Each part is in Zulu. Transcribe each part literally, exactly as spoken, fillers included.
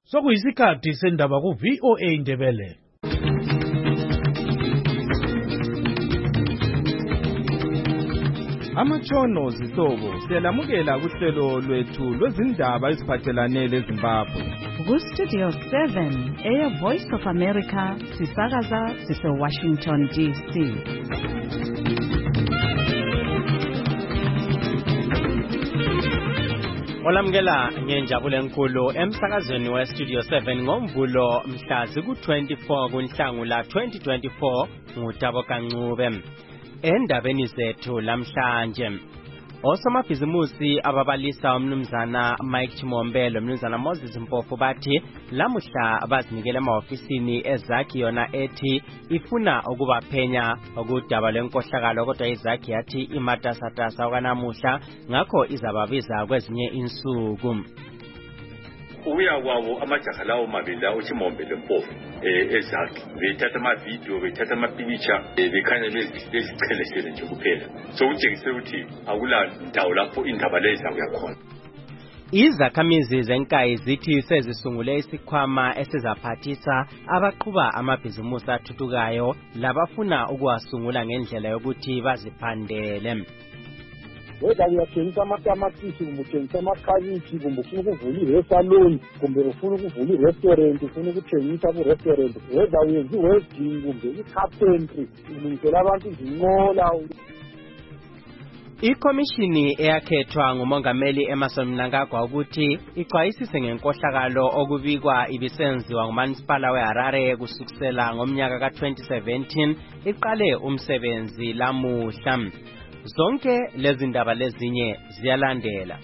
Sokuyisikhathi sendaba ku V O A Ndebele. Amatshono zihlobo siyalamukela kuhlelo lwethu lwezindaba eziphathelane leZimbabwe. Ku Studio seven, Air Voice of America, sisakaza sise Washington D C. Olamukela ngenjabule enkulu emsakazweni we Studio seven ngomvulo mhla ziku twenty-four kuNhlangula twenty twenty-four ngutabo kancube. Endabeni zethu lamhlanje osomabhizimusi ababalisa umnumzana Mike Chimombelo umnumzana Moses Mpofu bathi lamuhla bazinikele emahofisini ezakhi yona ethi ifuna ukubaphenya ukudaba lenkohlakalo kodwa izakhi yathi imatasatasa okanamuhla ngakho izababiza kwezinye insuku. Uya kwawo amajaha lawo mabili lawo Chimombelo Mpofu eh ezakhi bethatha ama video bethatha ama picture bekhanya lezichelesele nje kuphela so utshengise ukuthi akula ndawo lapho indaba leza kuyakhona. Izakhamizi zenkayi zithi sezisungule isikhwama esizaphathisa abaqhuba amabhizimusi athuthukayo labafuna ukuwasungula ngendlela yokuthi baziphandele. Whether uyathengisa amatamatisi kumbe uthengisa amakhabishi kumbe ufuna ukuvula i-salon kumbe ufuna ukuvula i-restaurant ufuna ukuthengisa ku-restaurant whether uyenza i-wedding kumbe i-carpentry ulungisela abantu izinqola. Ikomishini eyakhethwa ngumongameli Emmerson Mnangagwa ukuthi ixwayisise ngenkohlakalo okubikwa ibisenziwa ngumasipala weHarare kusukela ngomnyaka ka twenty seventeen iqale umsebenzi lamuhla. Zonke lezi ndaba lezinye ziyalandela.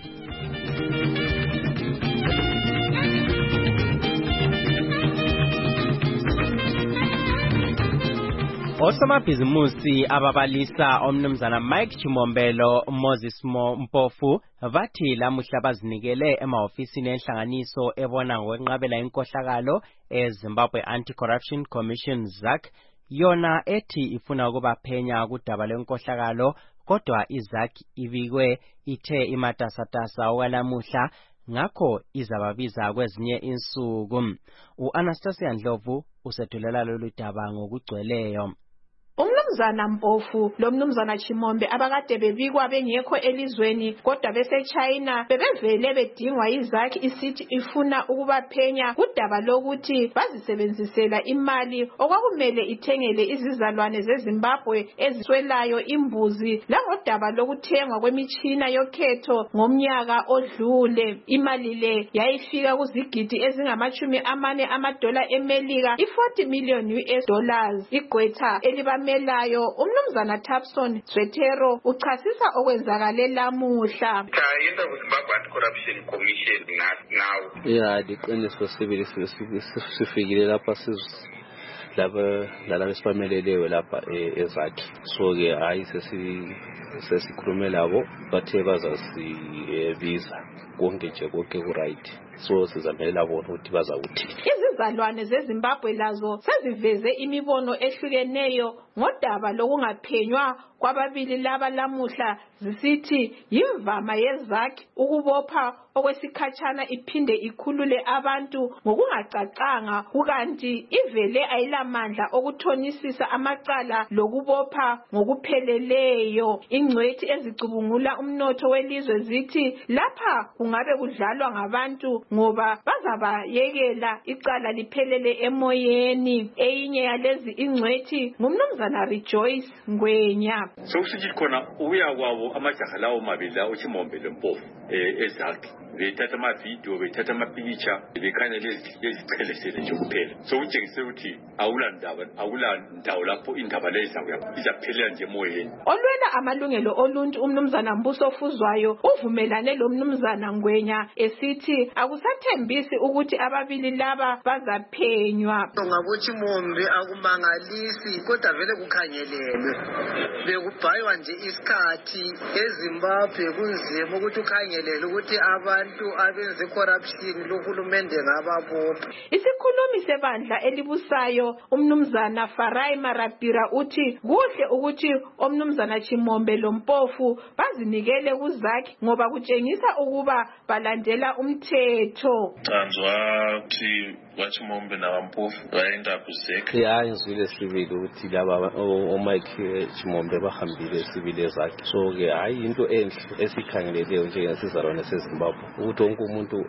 Osomabhizimusi ababalisa omnumzana Mike Chimombelo Moses Mpofu bathi lamuhla bazinikele emahofisini enhlanganiso ebona ngokwenqabela inkohlakalo eZimbabwe Anti-Corruption Commission Z A C yona ethi ifuna ukubaphenya kudaba lenkohlakalo kodwa izakhi ibikwe ithe imatasatasa okwalamuhla ngakho izababiza kwezinye insuku. U-Anastasia Ndlovu usethulela lolu daba ngokugcweleyo. Umnumzana Mpofu lomnumzana Chimombe abakade bebikwa bengekho elizweni kodwa bese China bebevele bedingwa izakhi isithi ifuna ukubaphenya kudaba lokuthi bazisebenzisela imali okwakumele ithengele izizalwane zeZimbabwe eziswelayo imbuzi langodaba lokuthengwa kwemitshina yokhetho ngomnyaka odlule. Imali le yayifika kuzigidi ezingamachumi amane amadola eMelika i-forty million U S dollars. Igqwetha eliba melayo umnumzana Thapson Zwetero uchasisa okwenzakale lamuhla. Into of Zimbabwe Anti-Corruption Commission now. Yeah, diqiniso sibili sifikile lapha laba laba siphamelelewe lapha ezakhi so ke hayi sesi sesikhulume labo bathe bazasibiza konke nje konke ku right so sizamela bona ukuthi bazawuthi. Izizalwane zeZimbabwe lazo seziveze imibono ehlukeneyo ngodaba lokungaphenywa kwababili laba lamuhla zisithi yimvama yezakhi ukubopha okwesikhatshana iphinde ikhulule abantu ngokungacacanga kukanti ivele ayilamandla okuthonisisa amacala lokubopha ngokupheleleyo. Ingcwethi ezicubungula umnotho welizwe zithi lapha kungabe kudlalwa ngabantu ngoba bazabayekela icala liphelele emoyeni. Eyinye yalezi ingcwethi ngumnumzana Rejoice Ngwenya. So sithi khona uya kwawo amajaha lawo mabili lawo Chimombelo Mpofu eh ezakhi bethatha ama video bethatha ama picture bekhanya lezichelesele nje kuphela so utshengise ukuthi awula ndaba awula ndawo lapho indaba leza izaphelela nje emoyeni. Olwela amalungelo oluntu umnumzana Mbuso Fuzwayo uvumelane lo mnumzana Ngwenya esithi akusathembisi ukuthi ababili laba bazaphenywa. Ngabo Chimombe akumangalisi kodwa vele kukhangelelwe bekubhaywa nje isikhathi eZimbabwe kunzima ukuthi ukhanye bakhangelele ukuthi abantu abenze corruption lohulumende ngababopha. Isikhulumi sebandla elibusayo umnumzana Farai Marapira uthi kuhle ukuthi omnumzana Chimombe loMpofu bazinikele kuZakhi ngoba kutshengisa ukuba balandela umthetho. Tanzwa uthi waChimombe naMpofu baenda kuZakhi. Yeah, ngizwile sibili ukuthi laba oMike Chimombe bahambile sibili zakhe. So ke hayi into enhle esikhangeleleyo njengesizalwane seZimbabwe ukuthi wonke umuntu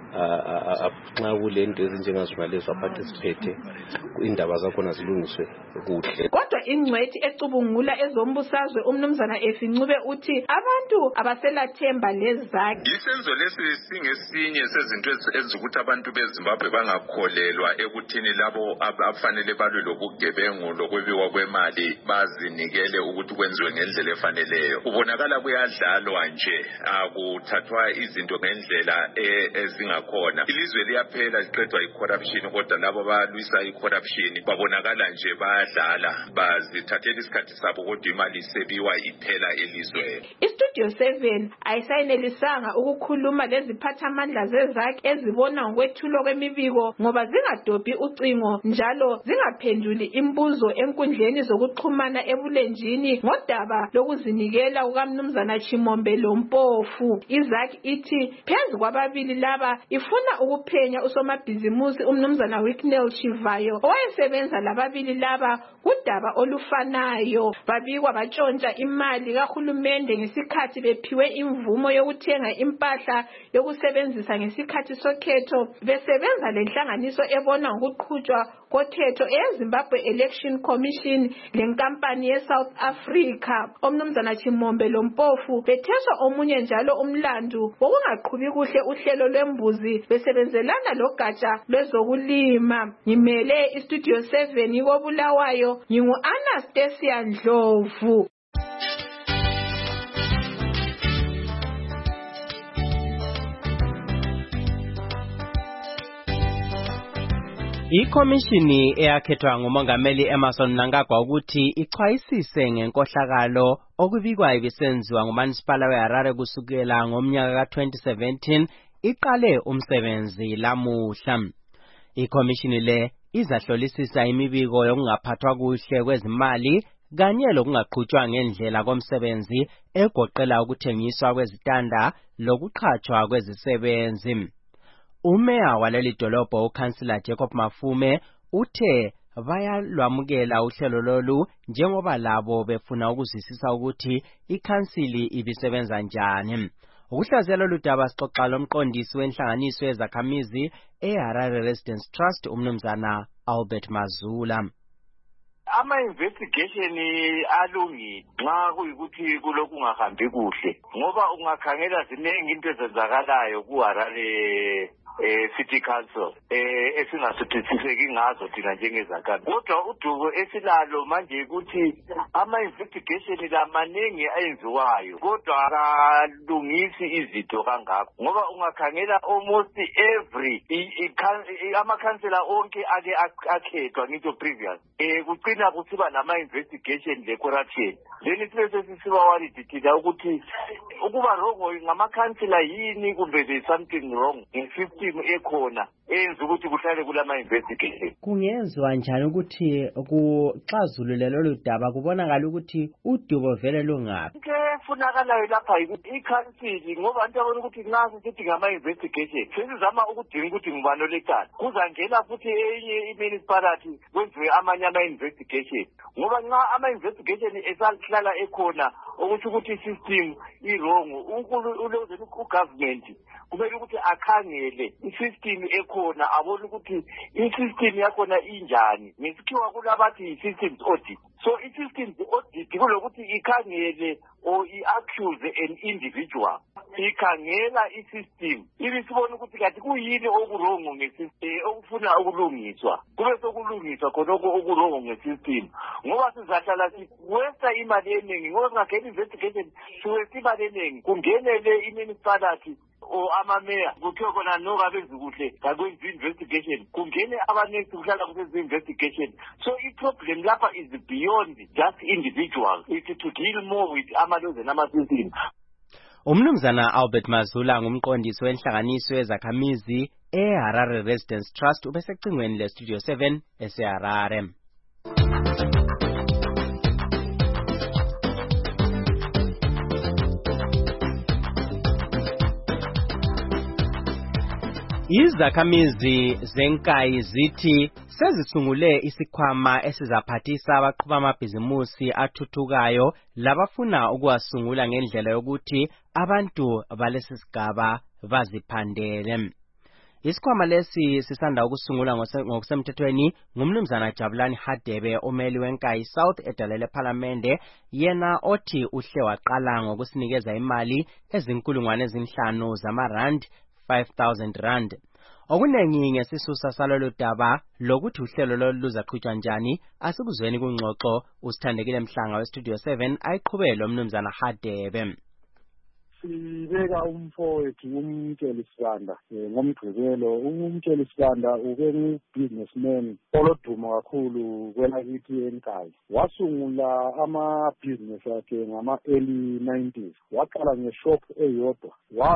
nxa kulento ezinjengazimalezo participate indaba zakhona zilungiswe kuhle. Kodwa ingcwethi ecubungula ezombusazwe umnumzana Efincube uthi abantu abaselathemba leZakhi. Isenzo lesi singesinye sezinto ezizukuthi abantu beZimbabwe bangakholelwa ekuthini labo afanele balwe lobugebengu lokwebiwa kwemali bazinikele ukuthi kwenziwe ngendlela efaneleyo. Ubonakala kuyadlalwa nje akuthathwa izinto ngendlela ezingakhona. Ilizwe liyaphela liqedwa icorruption kodwa labo balwisa icorruption babonakala nje bayadlala bazithathela isikhathi sabo kodwa imali isebiwa iphela elizweni. Istudio seven ayisayenelisanga ukukhuluma leziphathamandla zeZakhi ezibona ngokwethulo kwemibiko ngoba zingadobhi ucingo njalo zingaphenduli imbuzo enkundleni zokuxhumana ebulenjini ngodaba lokuzinikela kukamnumzana Chimombe loMpofu. iZakhi ithi phezu kwababili laba ifuna ukuphenya usomabhizimusi umnumzana Wicknell Chivayo owayesebenza lababili laba kudaba olufanayo. Babikwa batshontsha imali kahulumende ngesikhathi bephiwe imvumo yokuthenga impahla yokusebenzisa ngesikhathi sokhetho besebenza lenhlanganiso ebona ngokuqhutshwa kothetho eZimbabwe Election Commission lenkampani yeSouth Africa. Omnumzana Chimombe loMpofu betheswa omunye njalo umlandu wokungaqhubi kuhle uhlelo lwembuzi besebenzelana logatsha lwezokulima. Ngimele iStudio seven koBulawayo ngingu Anastasia Ndlovu. Ikomishini eyakhethwa ngumongameli Emmerson Mnangagwa ukuthi ichwayisise ngenkohlakalo okubikwa ibisenziwa nguManisipala weHarare kusukela ngomnyaka ka twenty seventeen iqale umsebenzi lamuhla. Ikomishini le izahlolisisa imibiko yokungaphathwa kuhle kwezimali kanye lokungaqhutshwa ngendlela komsebenzi egoqela ukuthengiswa kwezitanda lokuqhatshwa kwezisebenzi. Umeya waleli dolobho uCouncillor Jacob Mafume uthe bayalwamukela uhlelo lolu njengoba labo befuna ukuzwisisa ukuthi ikhansili ibisebenza njani. Ukuhlaziyela ludaba sixoxa lomqondisi wenhlanganiso yezakhamizi eHarare Residents Trust umnumzana Albert Mazula. Ama-investigation alungile nxa kuyikuthi kulokhu kungahambi kuhle ngoba ungakhangela ziningi into ezenzakalayo kuHarare eh City Council eh esingasuthisiseki ngazo thina njengezakhamizi. Kodwa udubo esilalo manje ukuthi ama-investigation lamaningi ayenziwayo kodwa akalungisi izinto kangako ngoba ungakhangela almost every amakhansela onke ake akhethwa ngito previous eh kucina kusiba nama-investigation le-corruption. Then sibe sesisiba walidithida ukuthi ukuba wrong ngamakhansela yini kumbe there is something wrong in system ekhona enza ukuthi kuhlale kulama-investigation. Kungenziwa njani ukuthi kuxazulule lolu daba kubonakala ukuthi udubo vele lungaphi? Into efunakalayo lapha yikuthi ikhansili ngoba abantu abona ukuthi nxa sisithi ngama-investigation sesizama ukudinga ukuthi ngubani olecala kuzangena futhi enye i-municipality kwenziwe amanye ama-investigation ngoba nxa ama-investigation esahlala ekhona ukuthi ukuthi i-system i-wrong ugovernment kumele ukuthi akhangele i-system ekhona abone ukuthi i-system yakhona injani ngesikhiwa kulabathi i-systems audit. So i-systems audit kulokuthi ikhangele or i-accuse an individual ikhangela i-system ibisibona ukuthi kathi kuyini okurongo ngesystem okufuna ukulungiswa kube sokulungiswa khonokho okurongo ngesystem ngoba sizahlala siwesta imali eningi ngoba singagena investigation siwesta imali eningi kungenele i-municipality o amameya kuthiwa khona noka benzi kuhle kakwenzi investigation kungene abanext kuhlala kusenza investigation. So i-problem lapha is beyond just individuals, it's to deal more with ama-laws and ama-systems. Umnumzana Albert Mazula ngumqondisi wenhlanganiso yezakhamizi eHarare Residence Trust ubesecingweni le Studio seven eseHarare. Izakhamizi zenkayi zithi sezisungule isikhwama esizaphathisa abaqhuba amabhizimusi athuthukayo labafuna ukuwasungula ngendlela yokuthi abantu balesisigaba baziphandele. Isikhwama lesi sisanda ukusungula ngokusemthethweni ngumnumzana Jabulani Hadebe umeli wenkayi South edalele Parliamente, yena othi uhle waqala ngokusinikeza imali ezinkulungwane ezinhlanu zamarand five thousand rand. Okunengi ngesisusa salolu daba lokuthi uhlelo lolu luzaqhutshwa njani asikuzweni kungxoxo usithandekile Mhlanga weStudio seven ayiqhubele umnumzana Hadebe. Sibeka umfowethu umtsheli Sibanda ngomgqibelo. Umtsheli Sibanda ube businessman oloduma kakhulu kwelakithi enkayi. Wasungula ama-business akhe ngama-early nineties. Waqala ngeshop eyodwa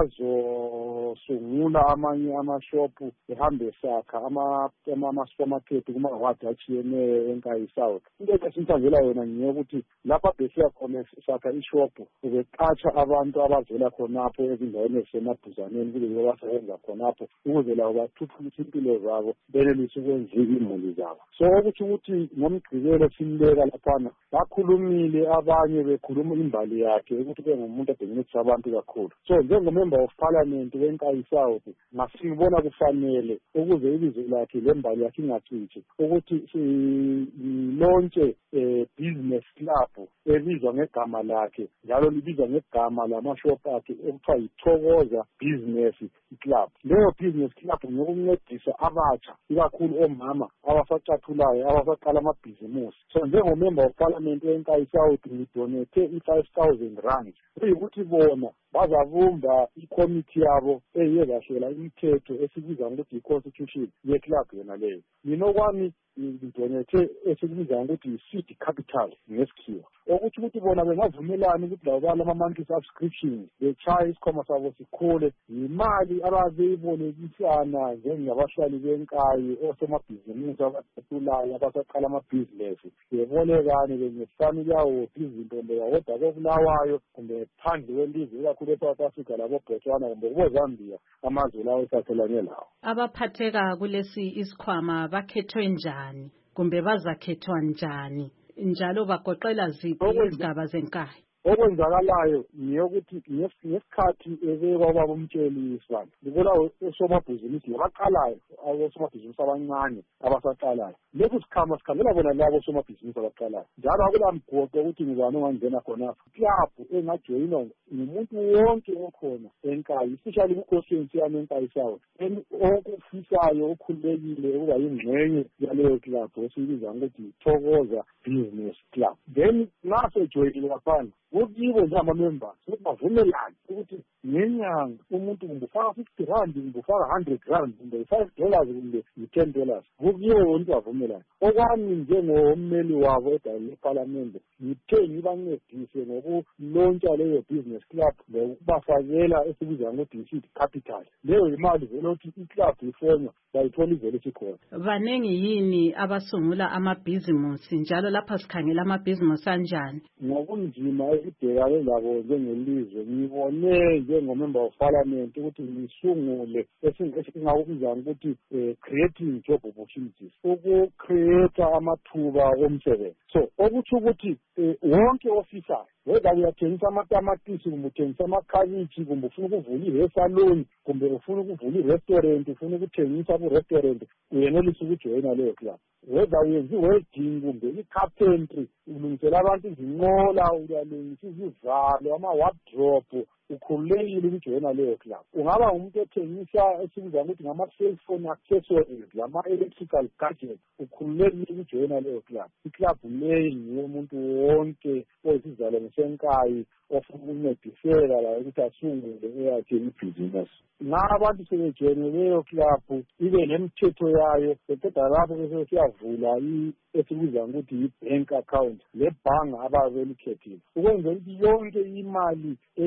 wazosungula amanye ama-shop ehambe esakha ama-supermarket kuma-ward atshiyeneyo enkayi South. Into esinthazela yona ngiyokuthi lapha besiya khona sakha ishop ubeqatsha abantu abazi la khonapho ezindaweni ezisemaduzaneni kube yibo basebenza khonapho ukuze labo bathuthukise impilo zabo benelise ukwenza imuli zabo. So ukuthi ukuthi ngomgqibelo simleka laphana bakhulumile abanye bekhuluma imbali yakhe ukuthi bengumuntu obhenyisa abantu kakhulu. So njengomember of parliament wenkayi South masibona kufanele ukuze ibizo lakhe lembali yakhe ingacitshi ukuthi silontshe business club ebizwa ngegama lakhe njalo libizwa ngegama lamashop akhe ekuthiwa yiThokoza Business Club. Leyo business club ngokuncedisa abatsha ikakhulu omama abasacathulayo abasaqala amabhizimusi. So njengomember of parliament wenkayi South ngidonate i-five thousand rand kuyikuthi bona bazavumba i-committee yabo eyezahlela imithetho esibiza ngokuthi i-constitution ye-club yona leyo. Mina okwami ngidonate esikubiza ngokuthi yi-seed capital ngesikhiwa. Okuthi ukuthi bona bengavumelani ukuthi labo bala ama-monthly subscriptions betshaya isikhwama sabo sikhule yimali ababeyibolekisana njengabahlali benkayi osomabhizimusi abathutulayo abasaqala amabhizinesi bebolekane bengesifamili yawo izinto leyo kodwa kobulawayo kumbe phandle kwelizwe ikakhulu eSouth Africa labo Botswana kumbe kubo Zambia amazwe lawo esathelane lawo. Abaphatheka kulesi isikhwama bakhethwe njani kumbe bazakhethwa njani njalo bagoqela ziphi izigaba zenkayi? Okwenzakalayo niyokuthi ngesikhathi ebekwa ubaba umtsheli Sibanda ngibona esomabhizinisi labaqalayo abosomabhizinisi abancane abasaqalayo. Lokhu sikhama sikhangela bona labo osomabhizinisi abaqalayo njalo akulamgoqo ukuthi ngizana ongangena khonapho. Club engajoyinwa ngumuntu wonke okhona enkayi especially ku-constituency yami enkayi South okufisayo okhululekile ukuba yingxenye yaleyo club esiyibiza ngokuthi Thokoza Business Club. Then nasejoyinile lapha kukibo njengama-members ukuthi bavumelane ukuthi ngenyanga umuntu kumbe ufaka fifty rand kumbe ufaka hundred rand kumbe five dollars kumbe yi-ten dollars kukibo bonke bavumelane. Okwami njengommeli wabo edalele eParliament ngithe ngibancedise ngokulontsha leyo business club ngokubafakela esibiza ngokuthi yi-seed capital. Leyo imali vele ukuthi i-club ifonywa bayithola ivele isikhona. Banengi yini abasungula amabhizimusi njalo lapha sikhangela amabhizimusi anjani? Ngokunzima ekubhekane labo njengelizwe ngibone njengomember of parliament ukuthi ngisungule esingakubiza ukuthi creating job opportunities, ukucreate amathuba omsebenzi. So okuthi ukuthi wonke ofisayo whether uyathengisa amatamatisi kumbe uthengisa amakhabishi kumbe ufuna ukuvula i-salon kumbe ufuna ukuvula i-restaurant ufuna ukuthengisa ku-restaurant uyenelisa ukujoyina leyo club. Whether uyenza i-wedding kumbe i-carpentry ulungisela abantu izinqola uyalungisa izivalo ama-wardrobe ukhululekile ukujoyina leyo club. Ungaba umuntu ethengisa esibiza ukuthi ngama-cellphone accessories lama-electrical gadgets ukhululekile ukujoyina leyo club. I-club leyi ngiyo umuntu wonke oyisizalo senkayi ofuna ukuncediseka la ukuthi asungule eyakhe ibhizinisi. Ngabantu sebejoyine leyo club ibe nemithetho yayo beqeda lapho bese siyavula esibiza ukuthi yi-bank account lebhanga ababe likhethile ukwenzela ukuthi yonke imali eyabe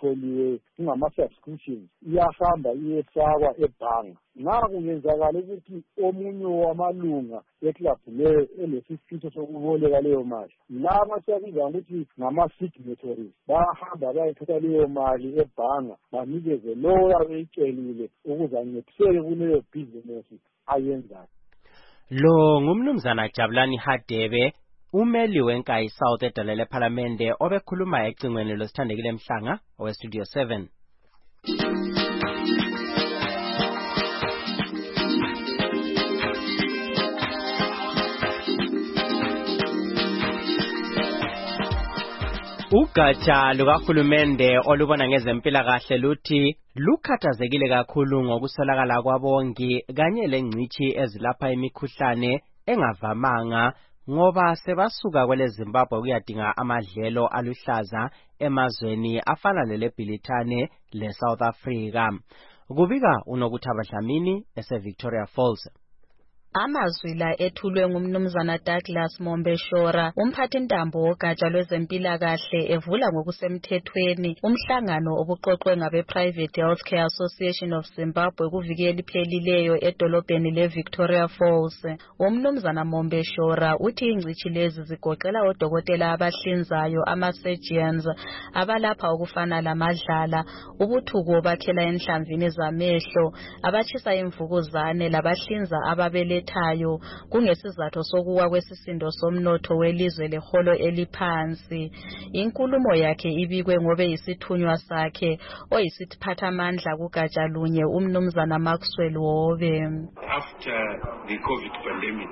esiyitholiwe kungama-subscriptions iyahamba iyefakwa ebhanga. Nxa kungenzakala ukuthi omunye wamalunga eklabhu leyo elesifiso sokuboleka leyo mali, laba siyabiza ukuthi ngama-signatories bayahamba bayethatha leyo mali ebhanga banikeze lowo abeyicelile ukuze ancediseke kuleyo bhizinesi ayenzayo. Lo ngumnumzana Jabulani Hadebe, umeli wenkayi South edala lephalamende obekhuluma ecingweni losithandekile Mhlanga owestudio seven. Ugatsha lukahulumende olubona ngezempilakahle luthi lukhathazekile kakhulu ngokusolakala kwabongi kanye lengcitshi ezilapha imikhuhlane engavamanga ngoba sebasuka kwele Zimbabwe kuyadinga amadlelo aluhlaza emazweni afana leleBhilithane le South Africa. Kubika uNokuthaba Dlamini ese Victoria Falls. Amazwi la ethulwe ngumnumzana Douglas Mombeshora, umphathintambo wogatsha lwezempilakahle, evula ngokusemthethweni umhlangano obuqoqwe ngabe-Private Healthcare Association of Zimbabwe kuvikeli pheleleyo edolobheni le-Victoria Falls. Umnumzana Mombeshora uthi ingcitshi lezi zigoqela odokotela abahlinzayo, ama-surgeons, abalapha okufana lamadlala, ubuthuko bakhela enhlamvini zamehlo, abatshisa imvukuzane, labahlinza ababele tayo kungesizathu sokuwa kwesisindo somnotho welizwe leholo eliphansi. Inkulumo yakhe ibikwe ngobe isithunywa sakhe oyisiphathamandla kugatsha lunye umnumzana Maxwell Wobe. After the COVID pandemic,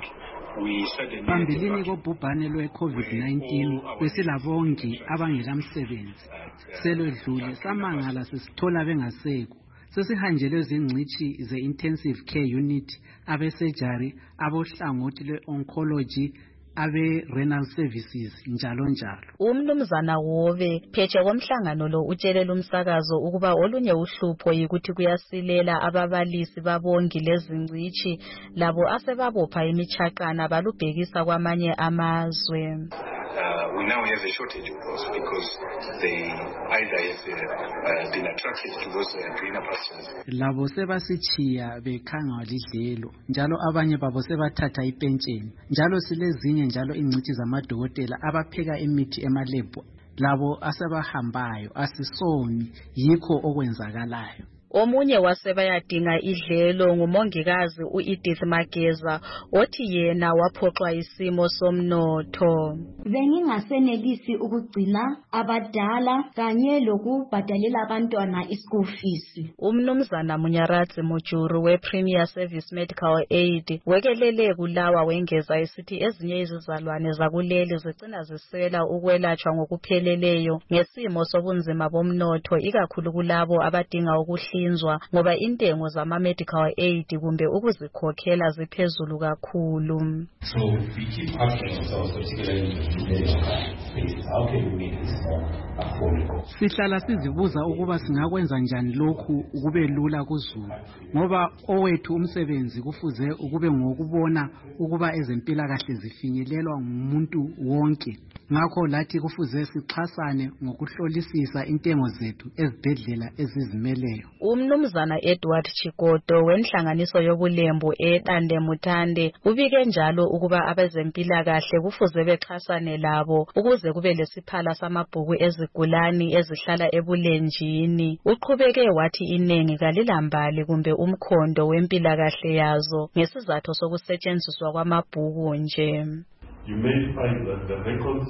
phambilini kobhubhane lwe-COVID nineteen besilabongi abangelamsebenzi. Selodlule samangala sisithola bengasekho. Sesihanjelwe zingcitshi ze-intensive care unit, abe-surgery, abohlangothi lwe-oncology, abe-renal services, njalo njalo. Umnumzana Wobe pheche komhlangano lo utshelela umsakazo ukuba olunye uhlupho yikuthi kuyasilela ababalisi babongi lezingcitshi labo asebabopha imichaqana balubhekisa kwamanye amazwe. Uh, we now have a shortage of those because they either have uh, been attracted to those uh, greener pastures. Labo sebasichiya bekhanga lidlelo njalo abanye babo sebathatha ipentsheni njalo silezinye njalo ingcitshi zamadokotela abapheka imithi emalebhu labo asebahambayo asisomi yikho okwenzakalayo. Omunye wasebayadinga idlelo ngumongikazi uEdith Mageza othi yena waphoxwa isimo somnotho. Bengingasenelisi ukugcina abadala kanye lokubhadalela abantwana ischool fees. Umnumzana Munyaradzi Mujuru we-Premier Service Medical Aid wekelele kulawa wengeza isithi ezinye izizalwane zakuleli zigcina zisela ukwelatshwa ngokupheleleyo ngesimo sobunzima bomnotho ikakhulu kulabo abadinga ukuhli ngoba intengo zama medical aid kumbe ukuzikhokhela ziphezulu kakhulu. So we keep asking ourselves, particularly in the space, how can we make this more affordable? Sihlala sizibuza ukuba singakwenza njani lokhu kube lula kuzulu ngoba owethu umsebenzi kufuze ukube ngokubona ukuba ezempilakahle zifinyelelwa ngumuntu wonke. Ngakho lathi kufuze sixhasane ngokuhlolisisa intengo zethu ezibhedlela ezizimeleyo. Umnumzana Edward Chikoto wenhlanganiso yobulembu eTande Mutande ubike njalo ukuba abezempilakahle kufuze bexhasane labo ukuze kube lesiphala samabhuku ezigulani ezihlala ebulenjini. Uqhubeke wathi inengi kalilambali kumbe umkhondo wempilakahle yazo ngesizathu sokusetshenziswa kwamabhuku nje. You may find that the records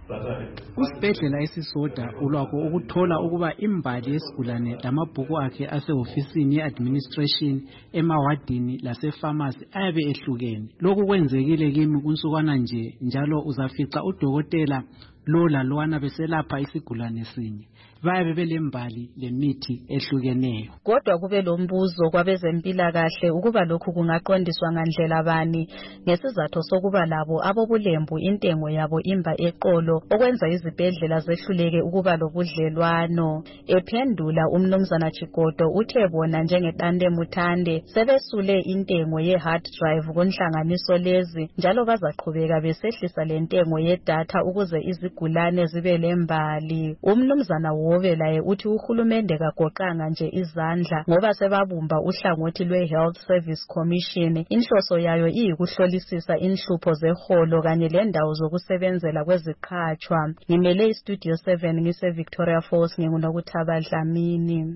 Usibhedlela esisoda ulwakho ukuthola ukuba imbali yesigulane lamabhuku akhe asehofisini ye-administration emawadini lasepharmacy ayabe ehlukene. Lokhu kwenzekile kimi kunsukwana nje njalo uzafica udokotela lo lalwana beselapha isigulane sinye. Bayabe belembali lemithi ehlukeneyo. Kodwa kube lombuzo kwabezempilakahle ukuba lokhu kungaqondiswa ngandlela bani ngesizathu sokuba labo abobulembu intengo yabo imba eqolo okwenza izibhedlela zehluleke ukuba lobudlelwano. Ephendula umnumzana Chikoto uthe bona njengeTande Mutande sebesule intengo ye-hard drive kunhlanganiso lezi njalo bazaqhubeka besehlisa lentengo yedatha ukuze izigulane zibe lembali. Umnumzana Mbowe laye uthi uhulumende kagoqanga nje izandla ngoba sebabumba uhlangothi lwe-Health Service Commission. Inhloso yayo iyikuhlolisisa inhlupho zeholo kanye lendawo zokusebenzela kweziqhatshwa. Ngimele iStudio seven ngise Victoria Falls nginguNokuthaba Dlamini.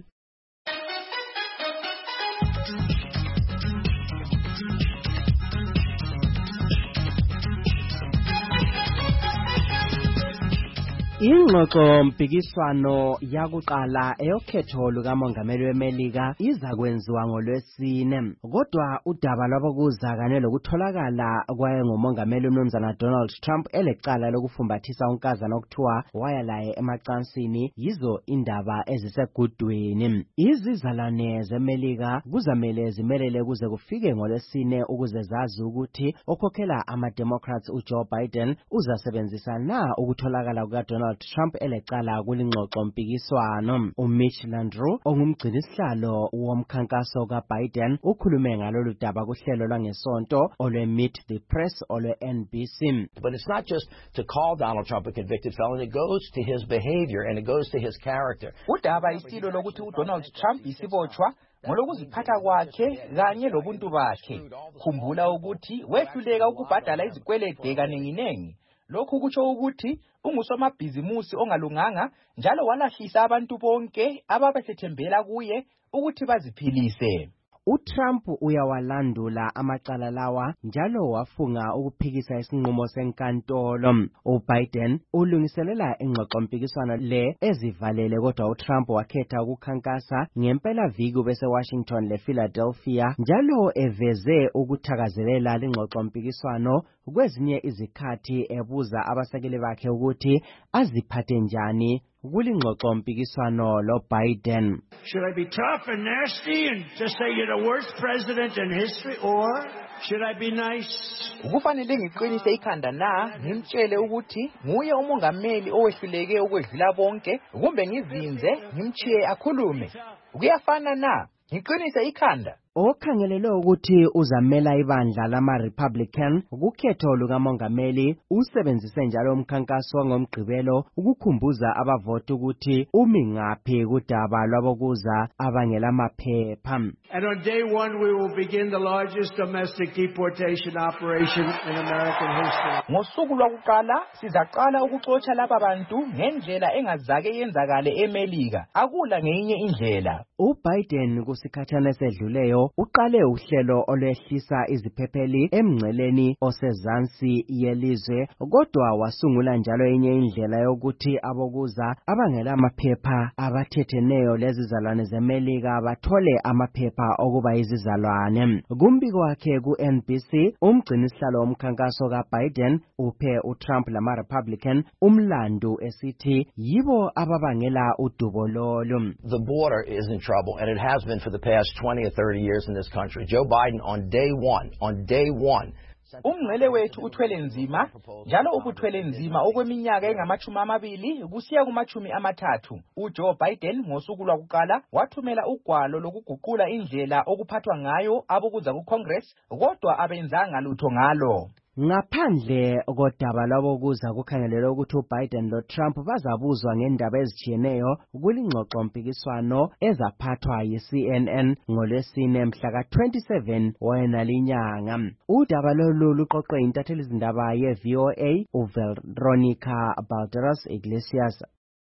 Ingxoxo mpikiswano yakuqala eyokhetho lukamongameli weMelika iza kwenziwa ngolwesine, kodwa udaba lwabokuza kanye lokutholakala kwaye ngumongameli uMnumzana Donald Trump elecala lokufumbathisa unkazana okuthiwa waya laye emacansini yizo indaba ezisegudwini. Izizalwane zeMelika kuzamele zimelele kuze kufike ngolwesine ukuze zazi ukuthi okhokhela ama-Democrats uJoe Biden uzasebenzisa na ukutholakala kukaDonald Trump elecala kulingxoxo mpikiswano. uMitch Landrieu ongumgcinisihlalo womkhankaso kaBiden ukhulume ngalolu daba kuhlelo lwangesonto olwe-Meet the Press olwe-N B C. But it's not just to call Donald Trump a convicted felon, it goes to his behavior and it goes to his character. Udaba isilo lokuthi uDonald Trump isibochwa ngolokuziphatha kwakhe kanye lobuntu bakhe. Khumbula ukuthi wehluleka ukubhadala izikwelede kaninginengi. Lokhu kutsho ukuthi ungusomabhizimusi ongalunganga njalo walahlisa abantu bonke ababethembela kuye ukuthi baziphilise. uTrump uyawalandula amacala lawa njalo wafunga ukuphikisa isinqumo senkantolo. uBiden ulungiselela ingxoxo mpikiswano le ezivalele, kodwa uTrump wakhetha ukukhankasa ngempela viki bese Washington lePhiladelphia njalo eveze ukuthakazelela ingxoxo mpikiswano kwezinye izikhathi ebuza abasekeli bakhe ukuthi aziphathe njani kulingxoxo mpikiswano lo Biden. Should I be tough and nasty and just say you're the worst president in history, or should I be nice? Kufanele ngiqinise ikhanda na ngimtshele ukuthi nguye umongameli owehluleke ukwedlula bonke, kumbe ngizinze ngimchiye akhulume? Kuyafana na ngiqinise ikhanda? Okhangelelwe ukuthi uzamela ibandla lama-Republican kukhetho lukamongameli usebenzise njalo umkhankaso ngomgqibelo ukukhumbuza abavoti ukuthi umi ngaphi kudaba lwabokuza abangelamaphepha. And on day one we will begin the largest domestic deportation operation in American history. Ngosuku lwakuqala sizaqala ukuxotsha laba bantu ngendlela engazake yenzakale eMelika, akula ngenye indlela. uBiden kusikhathana esedluleyo uqale uhlelo olwehlisa iziphepheli emngceleni osezansi yelizwe, kodwa wasungula njalo enye indlela yokuthi abokuza abangela amaphepha abathetheneyo lezizalwane zeMelika bathole amaphepha okuba izizalwane. Kumbiko wakhe ku-N B C umgcinisihlalo womkhankaso kaBiden uphe uTrump lama-Republican umlandu esithi yibo ababangela udubo lolu. The border is in trouble, and it has been for the past twenty or thirty years in this country. Joe Biden on day one, on day one. Umngcele wethu uthwele nzima, njalo ubuthwele nzima okweminyaka engamachumi amabili kusiya kumachumi amathathu. uJoe Biden ngosuku lwakuqala wathumela ugwalo lokuguqula indlela okuphathwa ngayo abokuza kuCongress, kodwa abenzanga lutho ngalo. Ngaphandle kodaba lwabokuza kukhangelelwe ukuthi uBiden loTrump bazabuzwa ngendaba ezitshiyeneyo kulingxoxo mpikiswano ezaphathwa yi-C N N ngolwesine mhla ka twenty-seven wayonalinyanga. Udaba lolu luqoqwe intatheli izindaba ye-V O A uVeronica Balderas Iglesias.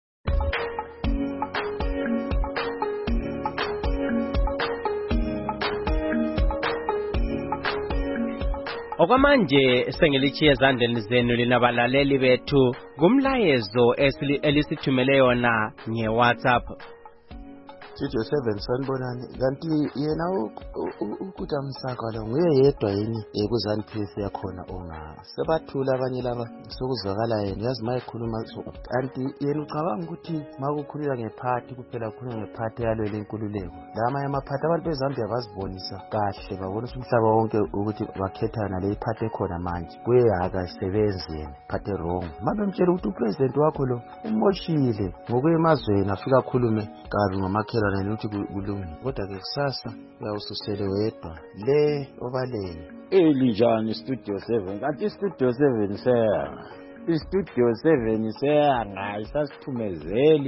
Okwamanje sengilichiye ezandleni zenu linabalaleli bethu kumlayezo elisithumele yona nge-WhatsApp. Studio seven sanibonani, kanti yena ukuta msakala nguye yedwa yini ekuzani P F yakhona onga sebathula abanye laba sokuzwakala yena yazi mayikhuluma kanti yena ucabanga ukuthi makukhulula ngephathi kuphela khuluma ngephathi yalwele inkululeko. Lama yamaphathi abantu beZambia bazibonisa kahle babonisa umhlaba wonke ukuthi bakhethana le iphathi ekhona manje kuye akasebenzi yena phathe wrong. Mabemtshela ukuthi upresident wakho lo umoshile ngokwemazweni afika khulume kabi ngomakhe ukuthi kulungile, kodwa ke kusasa uyawususele wedwa le obaleni. Elijani Studio seven, kanti Studio seven seya iStudio seven seya ngayi sasithumezeli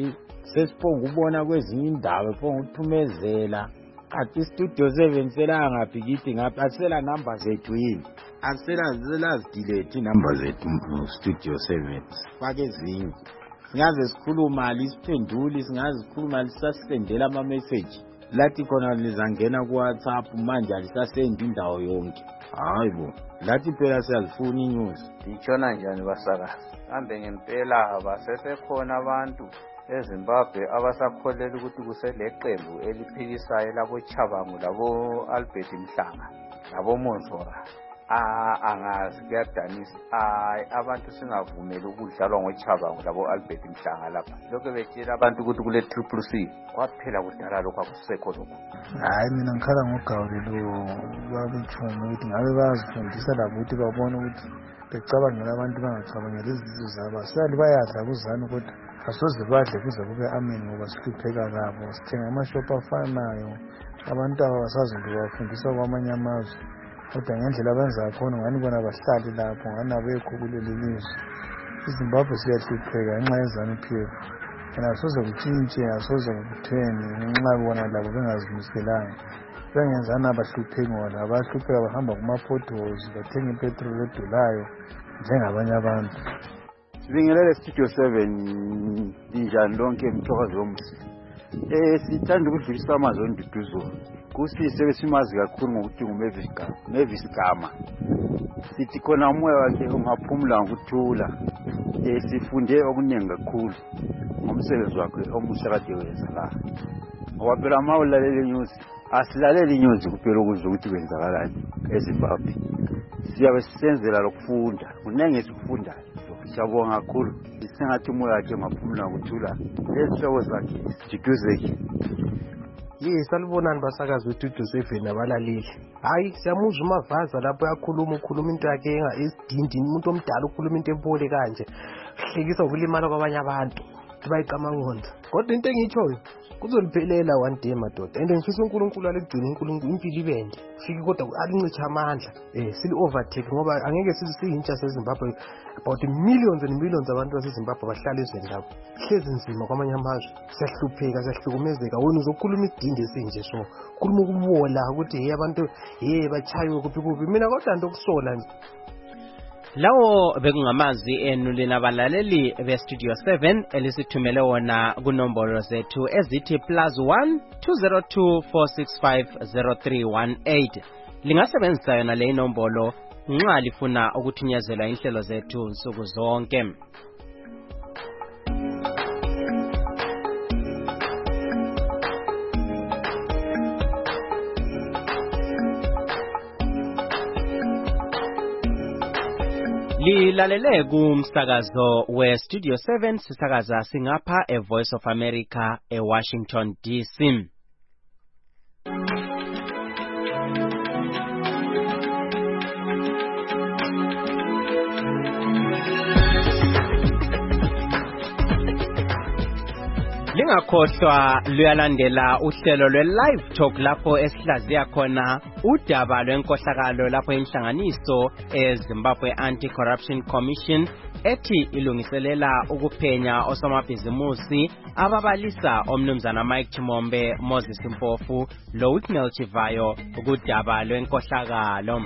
sesiphonga ukubona kwezinye indawo phonga ukuthumezela kanti istudio seven sela ngaphi kithi ngaphi asela number zethu yini asela zela delete number zethu studio seven fake ezinye singaze sikhuluma lisiphenduli singaze sikhuluma lisasendela ama message lathi khona lizangena ku WhatsApp manje alisasendi indawo yonke hayibo lathi phela siyalifuna inews ditshona njani basakazi kambe ngempela basesekhona abantu eZimbabwe abasakholela ukuthi kuseleqembu eliphikisayo labo Chabangu labo Albert Mhlanga labo Monzora ah angazi kuyadanisa ay abantu singavumeli ukudlalwa ngoChabangu labo Albert Mhlanga lapha lokho betshela abantu ukuthi kule triple C kwaphela kudala lokho akusekho lokho hayi mina ngikhala ngogawule lo babethume ukuthi ngabe bazifundisa labo ukuthi babone ukuthi becabangela abantu bangacabangela izinto zabo sali bayadla kuzana kodwa asoze badle kuze kube amen ngoba sihlupheka kabo sithenga amashop afanayo abantu abasazinto bafundisa kwamanye amazwe kodwa ngendlela abenza khona ngani bona bahlali lapho ngani abekho kuleli lizwe iZimbabwe siyahlupheka ngenxa yezanu P F yena asoze kutshintshe asoze kutheni ngenxa bona labo bengazimiselanga bengenzana abahlupheki ngoba abahlupheka bahamba kuma potholes bathenga ipetrol edolayo njengabanye abantu. Sibingelele Studio seven injani lonke mthokozo womsi eh sithanda ukudlulisa amazwi onduduzo kusise besimazi kakhulu ngokuthi nguMavis Gama Mavis Gama sithi khona umoya wakhe ungaphumula ngokuthula eh sifunde okuningi kakhulu ngomsebenzi wakhe omuhle kade wenza la ngoba phela mawulalela news asilaleli news kuphela ukuzwa ukuthi kwenzakalani eZimbabwe siyabe sisenzela lokufunda kunenge sikufundayo siyabonga kakhulu isingathi umoya wakhe ngaphumula ngokuthula lesihlobo zakhe sijuduzeke yes salibonani basakazi westudio seven nabalaleli hayi siyamuzwa umavaza lapho yakhuluma ukhuluma into yakhe enga esidindi umuntu omdala ukhuluma into empole kanje hlekisa ukulimala kwabanye abantu bayiqamangonza kodwa into engitshoyo kuzoliphelela one day madoda and ngifisa uNkulunkulu alegcina uNkulunkulu impilo ibende fiki kodwa alincisha amandla eh sili overtake ngoba angeke siyintsha seZimbabwe about millions and millions abantu baseZimbabwe bahlala ezweni labo hlezi nzima kwamanye amazwe siyahlupheka siyahlukumezeka wena uzokhuluma idinde esinje so khuluma ukubola ukuthi hey abantu hey bachayiwe kuphi kuphi mina kodwa into kusola nje. Lawo bekungamazwi enu lina balaleli be Studio seven elisithumele wona kunombolo zethu ezithi plus one two zero two four six five zero three one eight. Lingasebenzisa yona le inombolo nxa lifuna ukuthunyezela inhlelo zethu nsuku zonke. Lilalele kumsakazo we Studio seven sisakaza singapha e Voice of America e Washington D C. Lingakhohlwa luyalandela uhlelo lwe live talk lapho esihlaziya khona udaba lwenkohlakalo lapho inhlanganiso eZimbabwe Anti-Corruption Commission ethi ilungiselela ukuphenya osomabhizimusi ababalisa omnumzana Mike Chimombe, Moses Mpofu lo Whitney Chivayo kudaba lwenkohlakalo.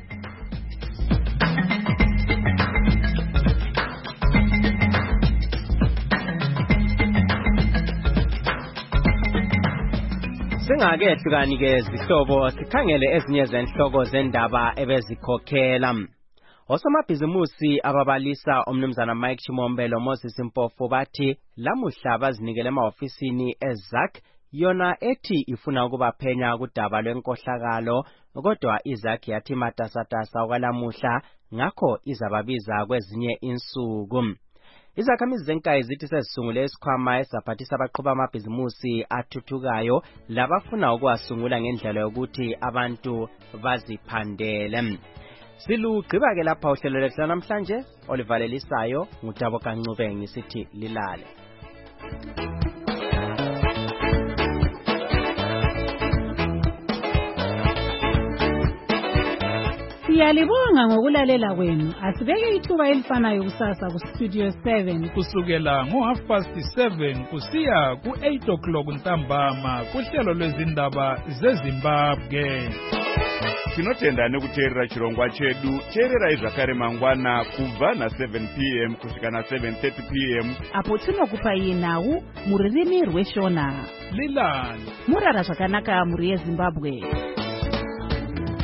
Singake ehlukani ke zihlobo sikhangele ezinye zenhloko zendaba ebezikhokhela. Osomabhizimusi ababalisa omnumzana Mike Chimombe lo Moses Mpofu bathi lamuhla bazinikele ema-ofisini eZAC yona ethi ifuna ukubaphenya kudaba lwenkohlakalo kodwa iZAC yathi matasatasa okwalamuhla ngakho izababiza kwezinye insuku. Izakhamizi zenkayi zithi sezisungule isikhwama esaphathisa abaqhuba amabhizimusi athuthukayo labafuna ukuwasungula ngendlela yokuthi abantu baziphandele. Silugqiba ke lapha uhlelo lethu namhlanje olivalelisayo ngutabo kancube ngisithi lilale. Siyalibonga ngokulalela kwenu. Asibeke ithuba elifanayo kusasa ku Studio seven kusukela ngo half past seven kusiya ku eight o'clock ntambama kuhlelo lwezindaba zeZimbabwe. Tinotenda nekuteerera chirongwa chedu. Teererai zvakare mangwana kubva na seven p m kusvika na seven thirty p m apo tinokupai nhau mururimi rweshona. Lilani murara zvakanaka muri yeZimbabwe.